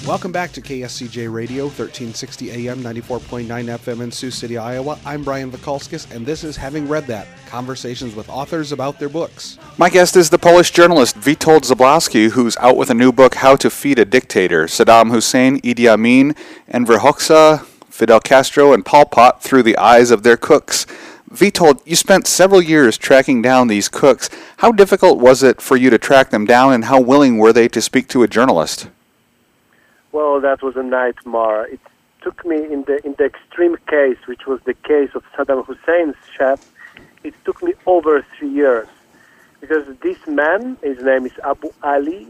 Welcome back to KSCJ Radio, 1360 AM, 94.9 FM in Sioux City, Iowa. I'm Brian Vikalskis, and this is Having Read That, conversations with authors about their books. My guest is the Polish journalist Witold Zabłocki, who's out with a new book, How to Feed a Dictator, Saddam Hussein, Idi Amin, Enver Hoxha, Fidel Castro, and Pol Pot through the eyes of their cooks. Witold, you spent several years tracking down these cooks. How difficult was it for you to track them down, and how willing were they to speak to a journalist? Well, that was a nightmare. It took me in the extreme case, which was the case of Saddam Hussein's chef. It took me over 3 years because this man, his name is Abu Ali.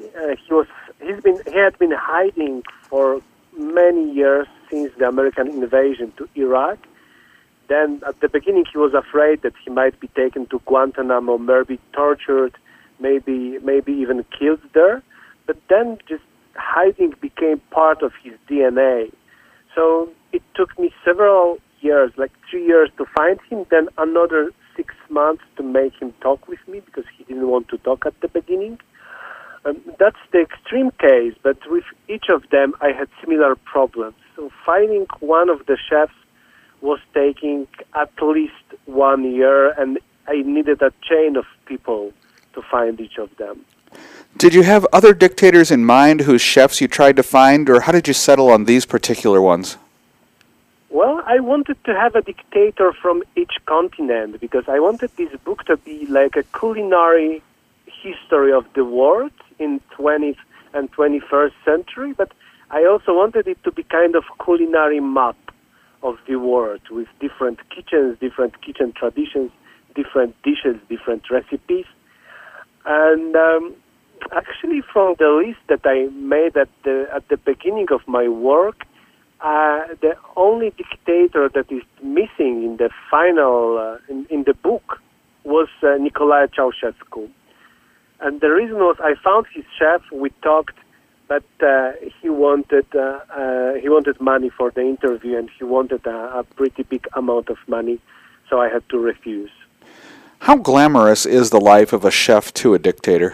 He had been hiding for many years since the American invasion to Iraq. Then at the beginning, he was afraid that he might be taken to Guantanamo, maybe tortured, maybe even killed there. But then just hiding became part of his DNA. So it took me several years, like 3 years to find him, then another 6 months to make him talk with me because he didn't want to talk at the beginning. That's the extreme case, but with each of them I had similar problems. So finding one of the chefs was taking at least 1 year, and I needed a chain of people to find each of them. Did you have other dictators in mind whose chefs you tried to find, or how did you settle on these particular ones? Well, I wanted to have a dictator from each continent because I wanted this book to be like a culinary history of the world in 20th and 21st century, but I also wanted it to be kind of culinary map of the world with different kitchens, different kitchen traditions, different dishes, different recipes. And actually, from the list that I made at the beginning of my work, the only dictator that is missing in the final in the book was Nicolae Ceausescu. And the reason was I found his chef. We talked, but he wanted money for the interview, and he wanted a pretty big amount of money, so I had to refuse. How glamorous is the life of a chef to a dictator?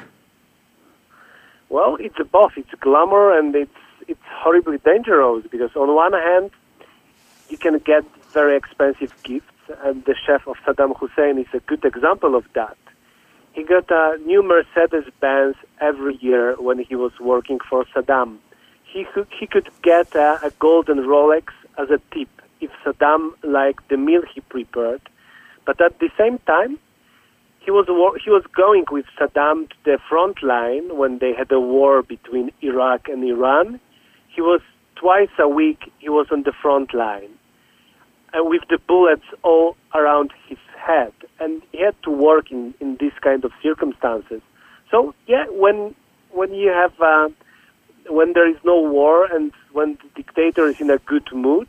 Well, it's both. It's glamour and it's horribly dangerous because on one hand, you can get very expensive gifts, and the chef of Saddam Hussein is a good example of that. He got a new Mercedes-Benz every year when he was working for Saddam. He could get a golden Rolex as a tip if Saddam liked the meal he prepared. But at the same time, he was going with Saddam to the front line when they had a war between Iraq and Iran. He was twice a week. He was on the front line, and with the bullets all around his head, and he had to work in these kind of circumstances. So yeah, when you have when there is no war and when the dictator is in a good mood,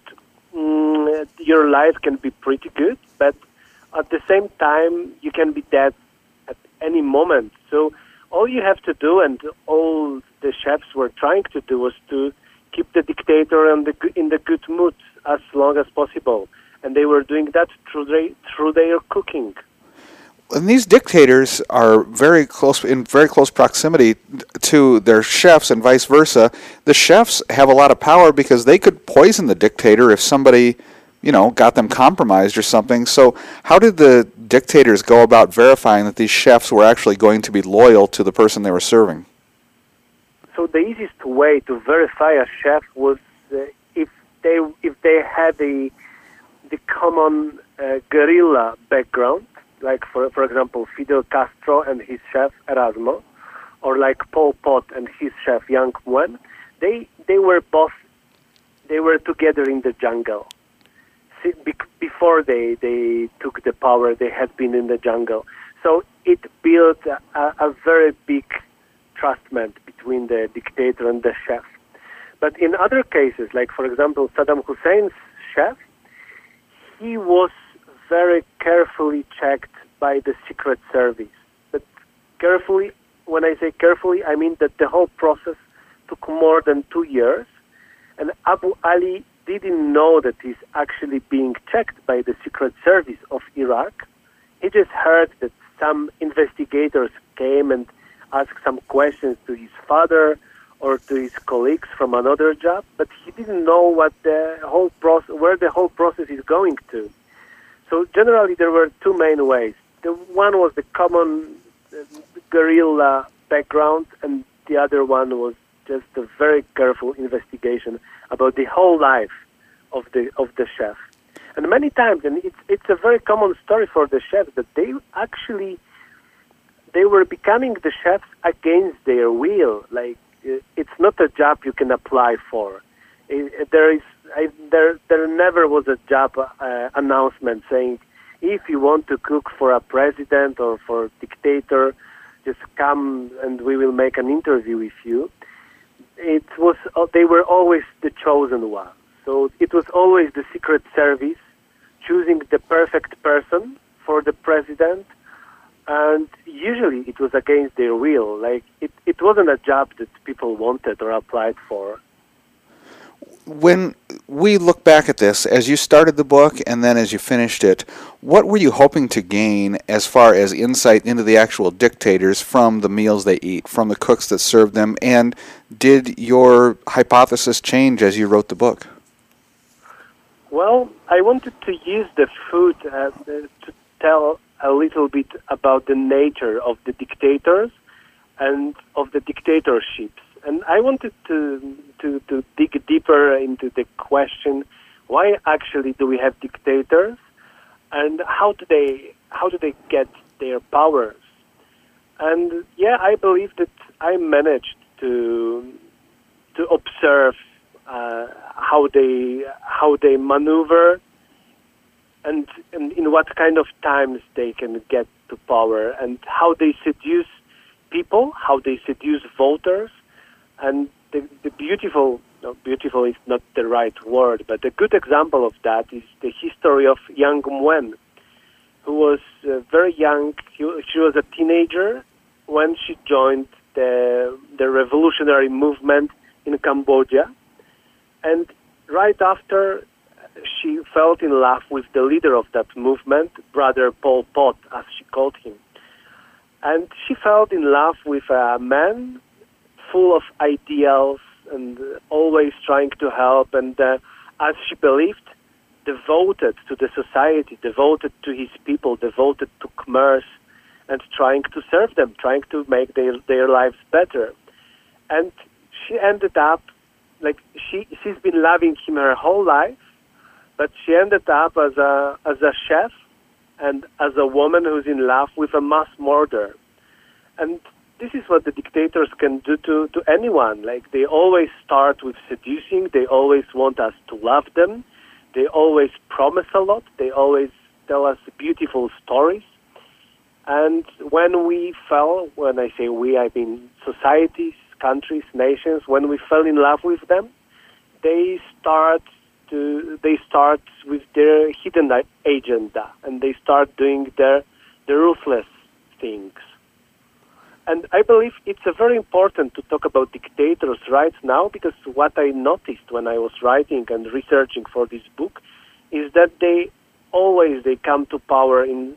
your life can be pretty good, but at the same time, you can be dead at any moment. So all you have to do, and all the chefs were trying to do, was to keep the dictator in the good mood as long as possible. And they were doing that through their cooking. And these dictators are in very close proximity to their chefs and vice versa. The chefs have a lot of power because they could poison the dictator if somebody got them compromised or something. So how did the dictators go about verifying that these chefs were actually going to be loyal to the person they were serving? So the easiest way to verify a chef was if they had the common guerrilla background, like for example Fidel Castro and his chef Erasmo, or like Pol Pot and his chef Yang Nguyen. They were together in the jungle. Before they took the power, they had been in the jungle. So it built a very big trustment between the dictator and the chef. But in other cases, like for example Saddam Hussein's chef, he was very carefully checked by the Secret Service. But carefully, when I say carefully, I mean that the whole process took more than 2 years, and Abu Ali didn't know that he's actually being checked by the Secret Service of Iraq. He just heard that some investigators came and asked some questions to his father or to his colleagues from another job, but he didn't know what the whole process, where the whole process is going to. So generally, there were two main ways. The one was the common guerrilla background, and the other one was just a very careful investigation about the whole life of the chef. And many times, and it's a very common story for the chefs, that they were becoming the chefs against their will. Like, it's not a job you can apply for. There never was a job announcement saying, if you want to cook for a president or for a dictator, just come and we will make an interview with you. They were always the chosen one. So it was always the Secret Service choosing the perfect person for the president, and usually it was against their will. Like, it wasn't a job that people wanted or applied for. When we look back at this, as you started the book and then as you finished it, what were you hoping to gain as far as insight into the actual dictators from the meals they eat, from the cooks that served them, and did your hypothesis change as you wrote the book? Well, I wanted to use the food to tell a little bit about the nature of the dictators and of the dictatorships. And I wanted to dig deeper into the question, why actually do we have dictators, and how do they get their powers? And yeah, I believe that I managed to observe how they maneuver and in what kind of times they can get to power, and how they seduce people, how they seduce voters. And the beautiful is not the right word, but a good example of that is the history of Yang Nguyen, who was very young. She was a teenager when she joined the revolutionary movement in Cambodia. And right after, she fell in love with the leader of that movement, Brother Pol Pot, as she called him. And she fell in love with a man full of ideals and always trying to help, and as she believed, devoted to the society, devoted to his people, devoted to commerce, and trying to serve them, trying to make their lives better. And she ended up, like, she's been loving him her whole life, but she ended up as a chef and as a woman who's in love with a mass murderer. And this is what the dictators can do to anyone. Like, they always start with seducing. They always want us to love them. They always promise a lot. They always tell us beautiful stories. And when we fell, when I say we, I mean societies, countries, nations, when we fell in love with them, they start with their hidden agenda, and they start doing the ruthless things. And I believe it's very important to talk about dictators right now, because what I noticed when I was writing and researching for this book is that they come to power in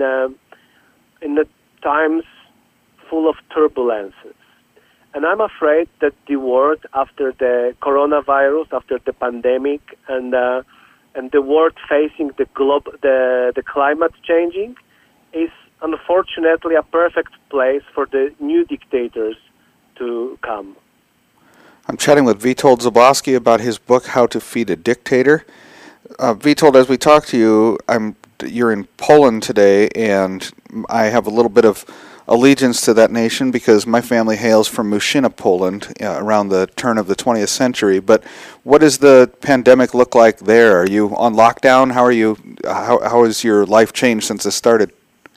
the times full of turbulences. And I'm afraid that the world after the coronavirus, after the pandemic, and the world facing the climate changing, is unfortunately a perfect place for the new dictators to come. I'm chatting with Witold Zabłocki about his book, How to Feed a Dictator. Witold, as we talk to you, you're in Poland today, and I have a little bit of allegiance to that nation because my family hails from Muszyna, Poland, around the turn of the 20th century. But what does the pandemic look like there? Are you on lockdown? How are you? How has your life changed since it started?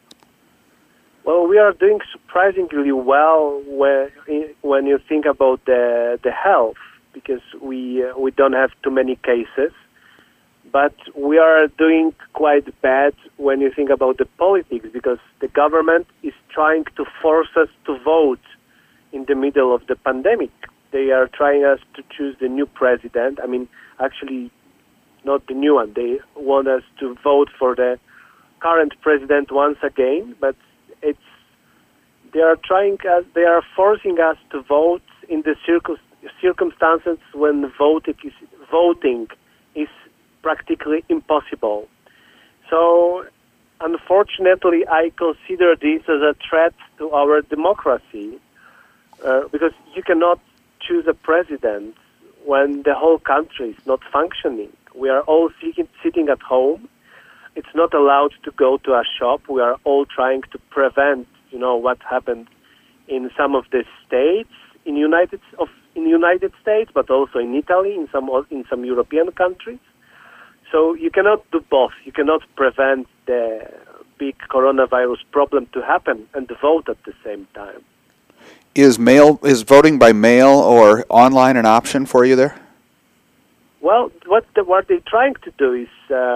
Well, we are doing surprisingly well when you think about the health, because we don't have too many cases. But we are doing quite bad when you think about the politics, because the government is trying to force us to vote in the middle of the pandemic. They are trying us to choose the new president. I mean, actually, not the new one. They want us to vote for the current president once again, but they are forcing us to vote in the circumstances when voting is practically impossible. So, unfortunately, I consider this as a threat to our democracy, because you cannot choose a president when the whole country is not functioning. We are all sitting at home. It's not allowed to go to a shop. We are all trying to prevent, what happened in some of the states in United States, but also in Italy, in some European countries. So you cannot do both. You cannot prevent the big coronavirus problem to happen and vote at the same time. Is voting by mail or online an option for you there? Well, what they're trying to do is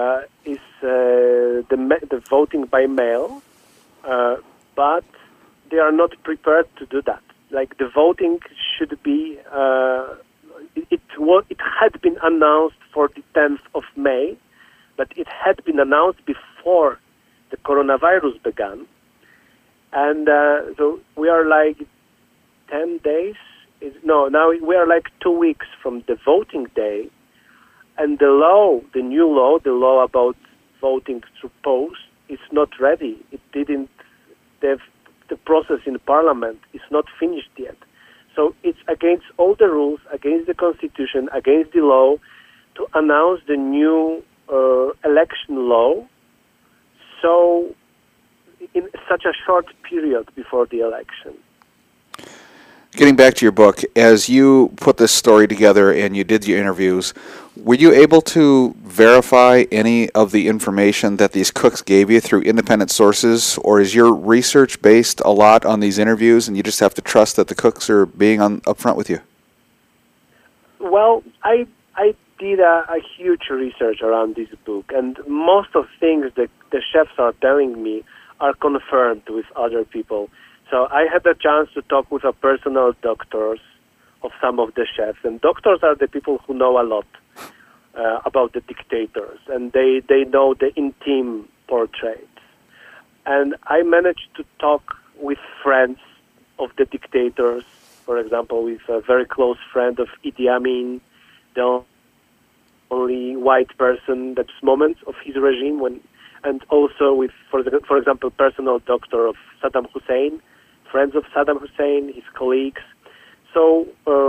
the voting by mail, but they are not prepared to do that. Like the voting should be, it had been announced for the 10th of May, but it had been announced before the coronavirus began, and so we are like 10 days. Now we are like 2 weeks from the voting day, and the law about voting through post is not ready. It didn't. The process in Parliament is not finished yet. So it's against all the rules, against the Constitution, against the law, to announce the new election law so in such a short period before the election. Getting back to your book, as you put this story together and you did your interviews, were you able to verify any of the information that these cooks gave you through independent sources, or is your research based a lot on these interviews and you just have to trust that the cooks are being upfront with you? Well, I did a huge research around this book, and most of things that the chefs are telling me are confirmed with other people. So I had a chance to talk with a personal doctors of some of the chefs, and doctors are the people who know a lot about the dictators, and they know the intimate portraits. And I managed to talk with friends of the dictators, for example, with a very close friend of Idi Amin, the only white person at this moment of his regime, and also with, for example, personal doctor of Saddam Hussein, friends of Saddam Hussein, his colleagues. So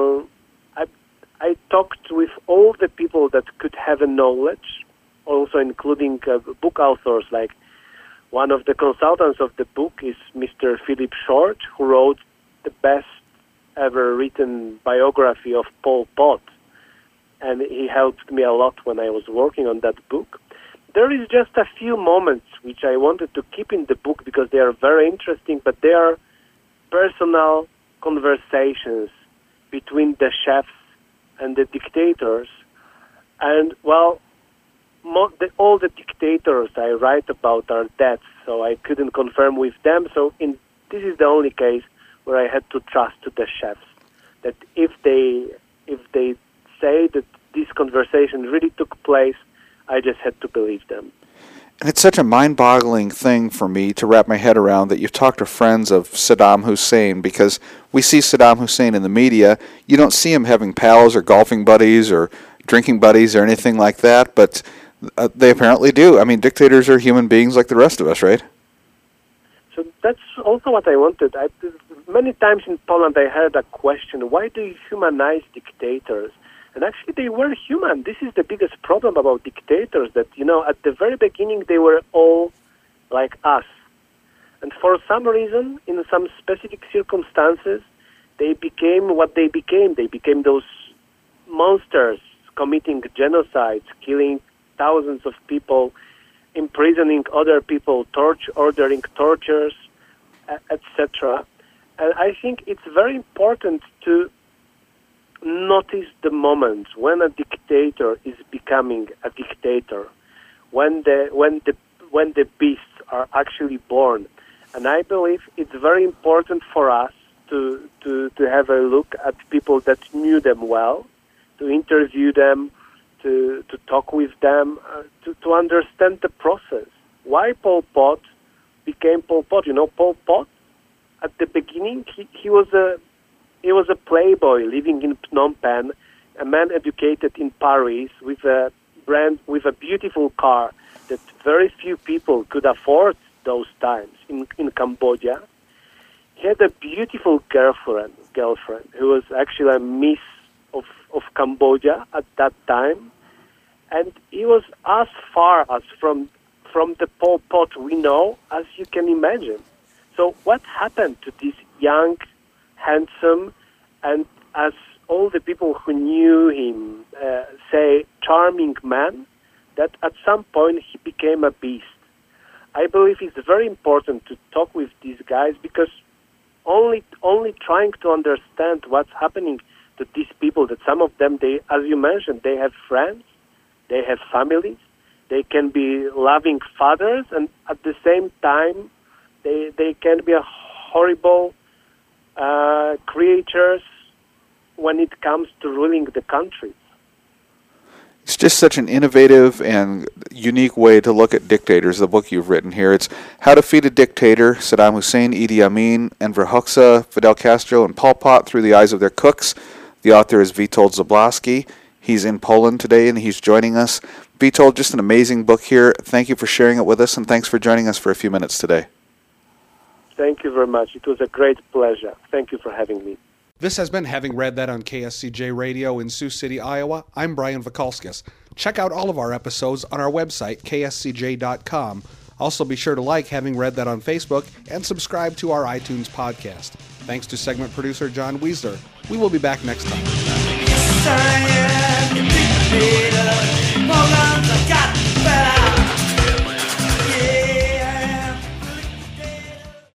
I talked with all the people that could have a knowledge, also including book authors. Like one of the consultants of the book is Mr. Philip Short, who wrote the best ever written biography of Pol Pot, and he helped me a lot when I was working on that book. There is just a few moments which I wanted to keep in the book because they are very interesting, but they are personal conversations between the chefs and the dictators. And, well, all the dictators I write about are dead, so I couldn't confirm with them. So this is the only case where I had to trust to the chefs, that if they say that this conversation really took place, I just had to believe them. And it's such a mind-boggling thing for me to wrap my head around that you've talked to friends of Saddam Hussein, because we see Saddam Hussein in the media. You don't see him having pals or golfing buddies or drinking buddies or anything like that, but they apparently do. I mean, dictators are human beings like the rest of us, right? So that's also what I wanted. Many times in Poland I heard a question, why do you humanize dictators? And actually they were human. This is the biggest problem about dictators, that, at the very beginning they were all like us. And for some reason, in some specific circumstances, they became what they became. They became those monsters committing genocides, killing thousands of people, imprisoning other people, ordering tortures, etc. And I think it's very important to notice the moments when a dictator is becoming a dictator, when the beasts are actually born. And I believe it's very important for us to have a look at people that knew them well, to interview them, to talk with them, to understand the process. Why Pol Pot became Pol Pot? Pol Pot, at the beginning, he was He was a playboy living in Phnom Penh, a man educated in Paris with a beautiful car that very few people could afford those times in Cambodia. He had a beautiful girlfriend who was actually a Miss of Cambodia at that time. And he was as far as from the Pol Pot we know as you can imagine. So what happened to this young, handsome, and as all the people who knew him say, charming man, that at some point he became a beast? I believe it's very important to talk with these guys because only trying to understand what's happening to these people, that some of them, they, as you mentioned, they have friends, they have families, they can be loving fathers, and at the same time, they can be horrible creatures when it comes to ruling the country. It's just such an innovative and unique way to look at dictators, the book you've written here. It's How to Defeat a Dictator, Saddam Hussein, Idi Amin, Enver Hoxha, Fidel Castro, and Pol Pot Through the Eyes of Their Cooks. The author is Witold Zabłocki. He's in Poland today, and he's joining us. Witold, just an amazing book here. Thank you for sharing it with us, and thanks for joining us for a few minutes today. Thank you very much. It was a great pleasure. Thank you for having me. This has been Having Read That on KSCJ Radio in Sioux City, Iowa. I'm Brian Vikalskis. Check out all of our episodes on our website, kscj.com. Also be sure to like Having Read That on Facebook and subscribe to our iTunes podcast. Thanks to segment producer John Weisler. We will be back next time. Yes, I am. You beat the beat. Hold on, I got better.